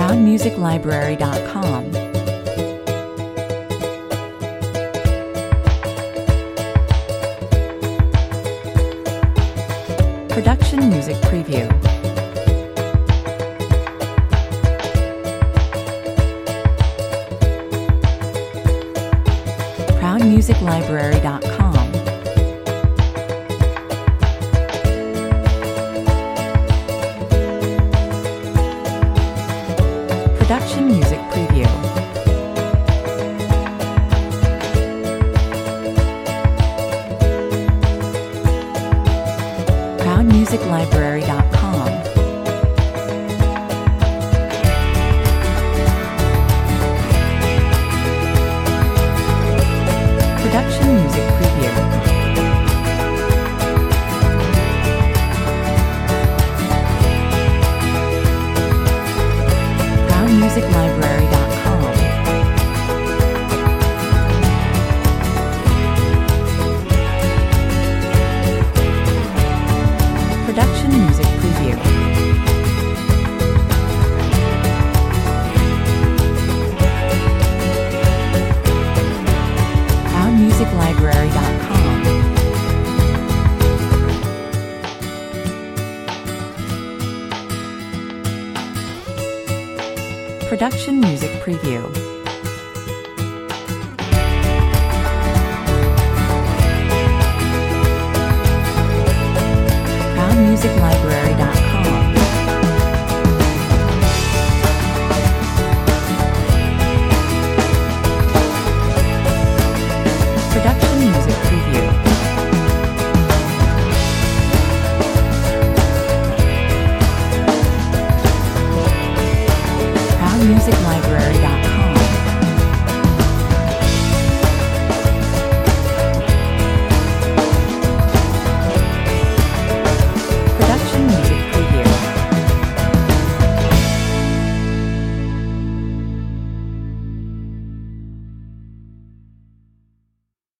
ProudMusicLibrary.com. Production Music Preview. ProudMusicLibrary.com. Production Music Preview. ProudMusicLibrary.com. Production Music Preview. ProudMusicLibrary.com. Production Music Preview. ProudMusicLibrary.com. Production Music Preview. ProudMusicLibrary.com. Production Music Preview. ProudMusicLibrary.com.